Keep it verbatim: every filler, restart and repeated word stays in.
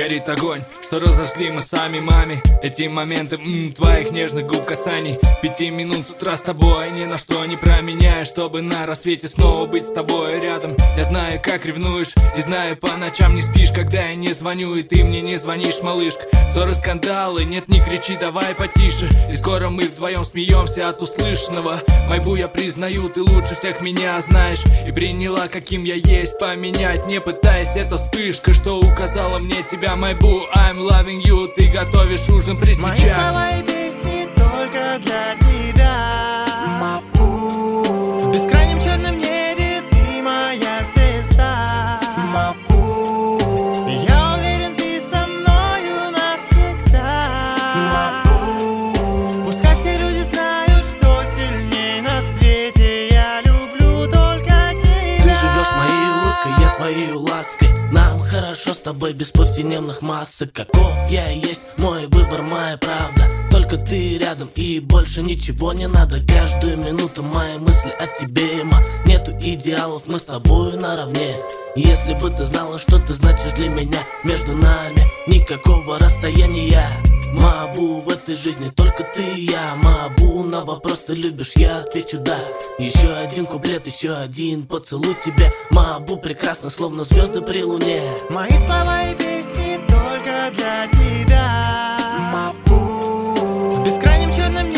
горит огонь, что разожгли мы сами, маме. Эти моменты м, твоих нежных губ касаний. Пяти минут с утра с тобой ни на что не променяешь, чтобы на рассвете снова быть с тобой рядом. Я знаю, как ревнуешь, и знаю, по ночам не спишь, когда я не звоню, и ты мне не звонишь, малышка. Ссоры, скандалы, нет, не кричи, давай потише. И скоро мы вдвоем смеемся от услышанного. Майбу, я признаю, ты лучше всех меня знаешь, и приняла, каким я есть, поменять не пытаясь. Это вспышка, что указала мне тебя, Майбу. I'm loving you, ты готовишь ужин при свечах. Мои слова и песни только для тебя, Мапу. В бескрайнем черном небе ты моя звезда, Мапу. Я уверен, ты со мною навсегда, Мапу. Пускай все люди знают, что сильней на свете я люблю только тебя. Ты живешь моей улыбкой, я твоей лаской. Нам хорошо с тобой без повседневных масок. Каков я и есть, мой выбор, моя правда. Только ты рядом и больше ничего не надо. Каждую минуту мои мысли о тебе, ма. Нету идеалов, мы с тобою наравне. Если бы ты знала, что ты значишь для меня, между нами никакого расстояния. Мабу, в этой жизни только ты и я. Мабу, на вопрос ты любишь, я отвечу да. Еще один куплет, еще один поцелуй тебе. Мабу, прекрасно, словно звезды при луне. Мои слова и песни только для тебя, Мапу. В бескрайнем черном